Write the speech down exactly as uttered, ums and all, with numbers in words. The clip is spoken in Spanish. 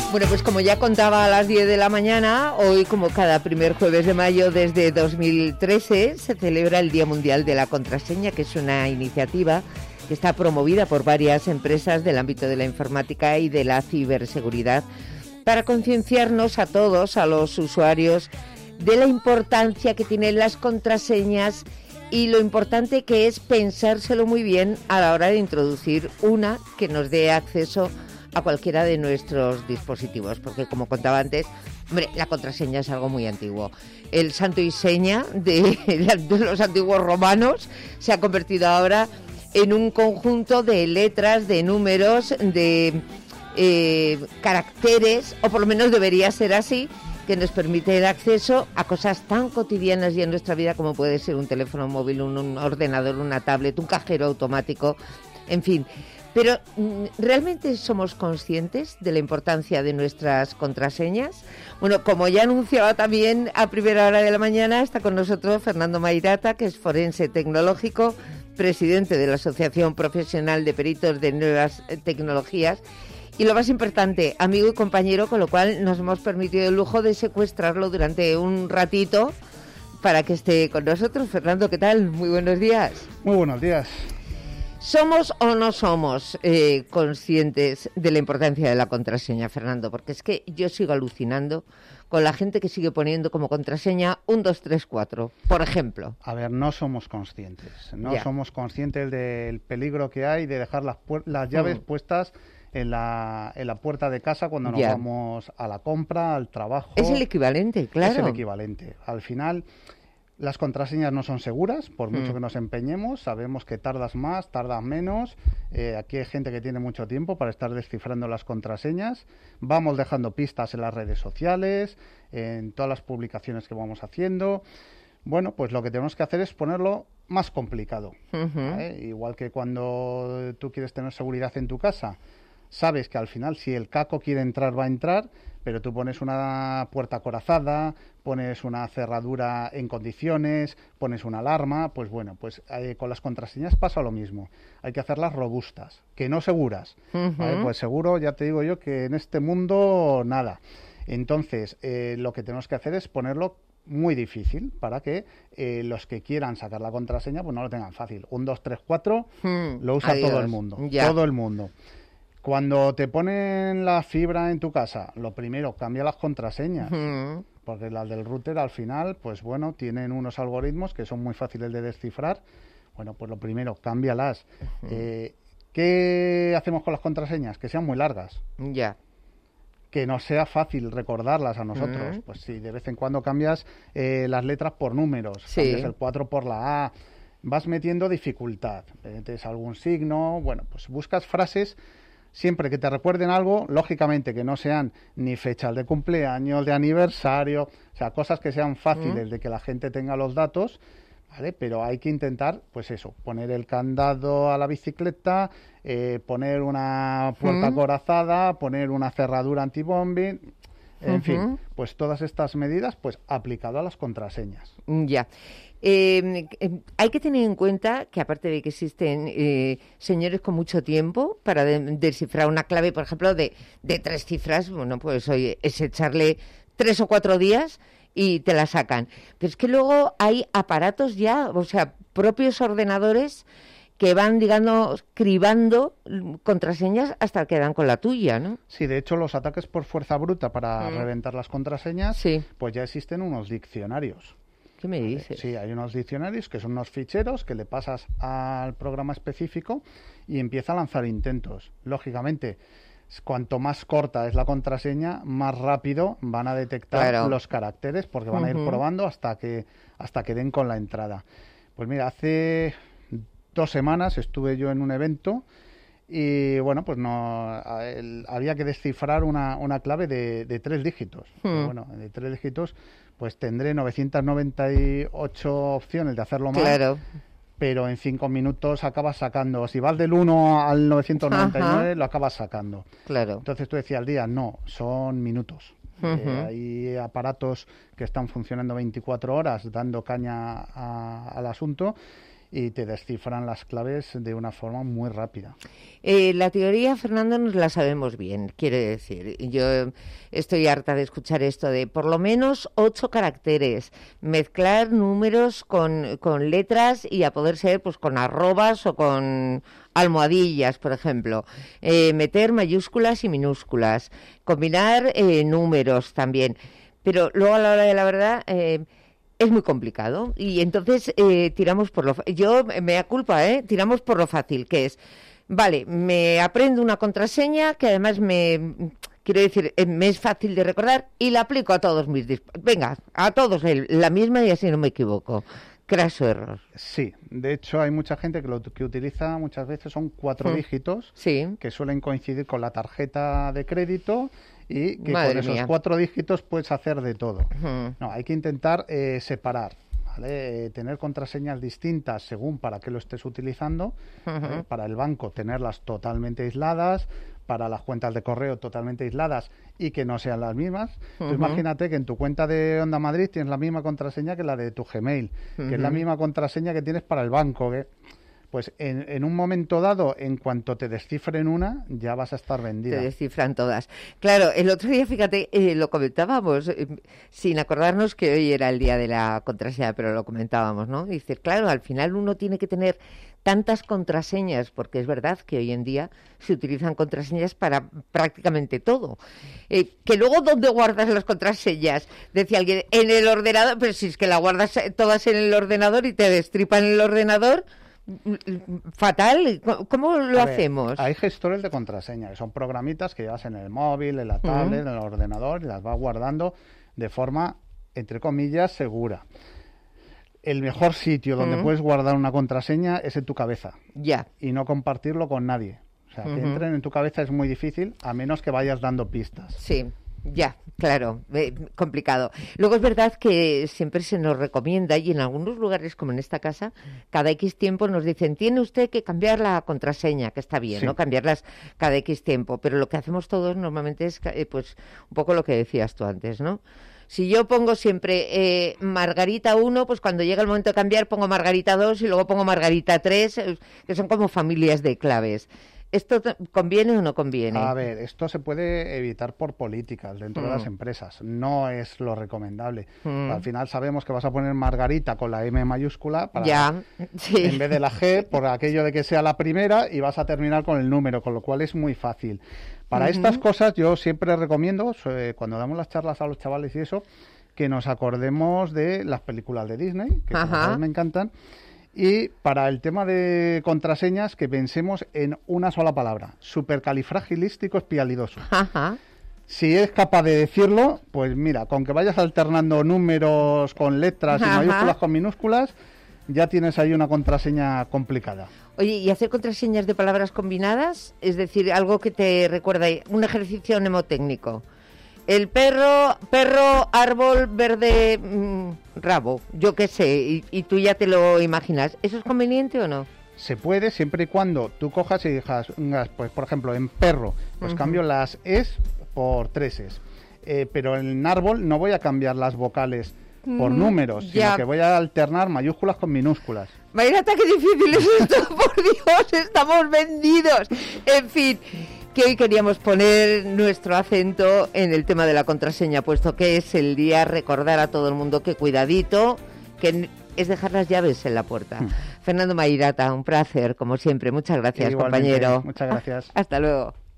Bueno, pues como ya contaba a las diez de la mañana, hoy, como cada primer jueves de mayo desde dos mil trece, se celebra el Día Mundial de la Contraseña, que es una iniciativa que está promovida por varias empresas del ámbito de la informática y de la ciberseguridad para concienciarnos a todos, a los usuarios, de la importancia que tienen las contraseñas y lo importante que es pensárselo muy bien a la hora de introducir una que nos dé acceso a cualquiera de nuestros dispositivos, porque como contaba antes, hombre, la contraseña es algo muy antiguo. El santo y seña de, de los antiguos romanos se ha convertido ahora en un conjunto de letras, de números, de eh, caracteres, o por lo menos debería ser así, que nos permite el acceso a cosas tan cotidianas y en nuestra vida como puede ser un teléfono móvil, un, un ordenador, una tablet, un cajero automático, en fin. Pero, ¿realmente somos conscientes de la importancia de nuestras contraseñas? Bueno, como ya anunciaba también a primera hora de la mañana, está con nosotros Fernando Mairata, que es forense tecnológico, presidente de la Asociación Profesional de Peritos de Nuevas Tecnologías, y lo más importante, amigo y compañero, con lo cual nos hemos permitido el lujo de secuestrarlo durante un ratito para que esté con nosotros. Fernando, ¿qué tal? Muy buenos días. Muy buenos días. ¿Somos o no somos eh, conscientes de la importancia de la contraseña, Fernando? Porque es que yo sigo alucinando con la gente que sigue poniendo como contraseña uno, dos, tres, cuatro, por ejemplo. A ver, no somos conscientes. No Ya. somos conscientes del peligro que hay de dejar las, puer- las llaves Mm. puestas en la, en la puerta de casa cuando nos Ya. vamos a la compra, al trabajo. Es el equivalente, claro. Es el equivalente. Al final, las contraseñas no son seguras, por mucho Mm. que nos empeñemos. Sabemos que tardas más, tardas menos. Eh, aquí hay gente que tiene mucho tiempo para estar descifrando las contraseñas. Vamos dejando pistas en las redes sociales, en todas las publicaciones que vamos haciendo. Bueno, pues lo que tenemos que hacer es ponerlo más complicado. Ujú. ¿Vale? Igual que cuando tú quieres tener seguridad en tu casa, sabes que al final si el caco quiere entrar, va a entrar, pero tú pones una puerta acorazada, pones una cerradura en condiciones, pones una alarma, pues bueno, pues eh, con las contraseñas pasa lo mismo. Hay que hacerlas robustas, que no seguras. Ujú. ¿Vale? Pues seguro, ya te digo yo, que en este mundo nada. Entonces, eh, lo que tenemos que hacer es ponerlo muy difícil para que eh, los que quieran sacar la contraseña pues no lo tengan fácil. Un, dos, tres, cuatro Mm. lo usa Adiós. todo el mundo. Ya. Todo el mundo. Cuando te ponen la fibra en tu casa, lo primero, cambia las contraseñas. Ujú. Porque las del router al final, pues bueno, tienen unos algoritmos que son muy fáciles de descifrar. Bueno, pues lo primero, cámbialas. Eh, ¿Qué hacemos con las contraseñas? Que sean muy largas. Ya. Que no sea fácil recordarlas a nosotros. Mm. Pues si de vez en cuando cambias eh, las letras por números, Sí. cambias el cuatro por la A, vas metiendo dificultad, metes algún signo, bueno, pues buscas frases siempre que te recuerden algo, lógicamente que no sean ni fechas de cumpleaños, de aniversario, o sea, cosas que sean fáciles Mm. de que la gente tenga los datos, ¿vale? Pero hay que intentar, pues eso, poner el candado a la bicicleta, eh, poner una puerta Mm. acorazada, poner una cerradura antibombing, en Ujú. fin, pues todas estas medidas, pues aplicado a las contraseñas. Ya. Eh, eh, hay que tener en cuenta que aparte de que existen eh, señores con mucho tiempo para de- descifrar una clave, por ejemplo, de, de tres cifras, bueno, pues oye, es echarle tres o cuatro días y te la sacan. Pero es que luego hay aparatos ya, o sea, propios ordenadores que van, digamos, cribando mm, contraseñas hasta que dan con la tuya, ¿no? Sí, de hecho, los ataques por fuerza bruta para Mm. reventar las contraseñas, Sí. pues ya existen unos diccionarios. ¿Qué me dices? Sí, hay unos diccionarios que son unos ficheros que le pasas al programa específico y empieza a lanzar intentos. Lógicamente, s- cuanto más corta es la contraseña, más rápido van a detectar Claro. los caracteres porque van a ir Ujú. probando hasta que hasta que den con la entrada. Pues mira, hace dos semanas estuve yo en un evento y bueno, pues no a- el- había que descifrar una, una clave de, de tres dígitos. Pero Hmm. bueno, de tres dígitos, pues tendré novecientas noventa y ocho opciones de hacerlo mal, Claro. pero en cinco minutos acabas sacando. Si vas del uno al novecientos noventa y nueve, Ajá. lo acabas sacando. Claro. Entonces tú decías al día, no, son minutos. Eh, Ujú. hay aparatos que están funcionando veinticuatro horas dando caña a- al asunto y te descifran las claves de una forma muy rápida. Eh, la teoría, Fernando, nos la sabemos bien, quiere decir. Yo estoy harta de escuchar esto de por lo menos ocho caracteres, mezclar números con, con letras y a poder ser pues con arrobas o con almohadillas, por ejemplo, eh, meter mayúsculas y minúsculas, combinar eh, números también. Pero luego a la hora de la verdad... Eh, es muy complicado y entonces eh, tiramos por lo... Yo, me da culpa, ¿eh? Tiramos por lo fácil, que es, vale, me aprendo una contraseña que además me... Quiero decir, me es fácil de recordar y la aplico a todos mis... Disp- Venga, a todos el, la misma y así no me equivoco. Craso error. Sí, de hecho hay mucha gente que lo que utiliza muchas veces son cuatro mm. dígitos sí. que suelen coincidir con la tarjeta de crédito y que Madre con esos mía. cuatro dígitos puedes hacer de todo. Uh-huh. No, hay que intentar eh, separar, ¿vale? Eh, tener contraseñas distintas según para qué lo estés utilizando. Uh-huh. Eh, para el banco tenerlas totalmente aisladas, para las cuentas de correo totalmente aisladas y que no sean las mismas. Uh-huh. Tú imagínate que en tu cuenta de Onda Madrid tienes la misma contraseña que la de tu Gmail, uh-huh. que es la misma contraseña que tienes para el banco, que... Pues en, en un momento dado, en cuanto te descifren una, ya vas a estar vendida. Te descifran todas. Claro, el otro día, fíjate, eh, lo comentábamos, eh, sin acordarnos que hoy era el día de la contraseña, pero lo comentábamos, ¿no? Dice, claro, al final uno tiene que tener tantas contraseñas, porque es verdad que hoy en día se utilizan contraseñas para prácticamente todo. Eh, que luego, ¿dónde guardas las contraseñas? Decía alguien, en el ordenador, pero si es que la guardas todas en el ordenador y te destripan el ordenador... Fatal, ¿cómo lo a hacemos? Ver, hay gestores de contraseña, que son programitas que llevas en el móvil, en la tablet, uh-huh. en el ordenador y las vas guardando de forma, entre comillas, segura. El mejor sitio donde uh-huh. puedes guardar una contraseña es en tu cabeza. Ya. Y no compartirlo con nadie. O sea, uh-huh. que entren en tu cabeza es muy difícil, a menos que vayas dando pistas. Sí. Ya, claro, eh, complicado. Luego es verdad que siempre se nos recomienda, y en algunos lugares, como en esta casa, cada X tiempo nos dicen, tiene usted que cambiar la contraseña, que está bien, sí. ¿no? Cambiarlas cada X tiempo, pero lo que hacemos todos normalmente es, eh, pues, un poco lo que decías tú antes, ¿no? Si yo pongo siempre eh, Margarita uno, pues cuando llega el momento de cambiar pongo Margarita dos y luego pongo Margarita tres, eh, que son como familias de claves. ¿Esto conviene o no conviene? A ver, esto se puede evitar por políticas dentro mm. de las empresas. No es lo recomendable. Mm. Al final sabemos que vas a poner Margarita con la M mayúscula para, ya, sí. en vez de la G, por aquello de que sea la primera, y vas a terminar con el número, con lo cual es muy fácil. Para uh-huh. estas cosas yo siempre recomiendo, eh, cuando damos las charlas a los chavales y eso, que nos acordemos de las películas de Disney, que uh-huh. me encantan. Y para el tema de contraseñas, que pensemos en una sola palabra, supercalifragilísticoespialidoso. Ajá. Si es capaz de decirlo, pues mira, con que vayas alternando números con letras Ajá. y mayúsculas con minúsculas, ya tienes ahí una contraseña complicada. Oye, ¿y hacer contraseñas de palabras combinadas? Es decir, algo que te recuerda, un ejercicio mnemotécnico. El perro, perro, árbol, verde, mmm, rabo, yo qué sé, y, y tú ya te lo imaginas. ¿Eso es conveniente o no? Se puede siempre y cuando tú cojas y digas, pues por ejemplo, en perro, pues uh-huh. cambio las es por tres es. Eh, pero en árbol no voy a cambiar las vocales por números, sino ya. que voy a alternar mayúsculas con minúsculas. Imagínate qué difícil es esto, por Dios, estamos vendidos. En fin, que hoy queríamos poner nuestro acento en el tema de la contraseña, puesto que es el día recordar a todo el mundo que cuidadito, que es dejar las llaves en la puerta. Hmm. Fernando Mairata, un placer, como siempre. Muchas gracias, Igualmente, compañero. Muchas gracias. Hasta luego.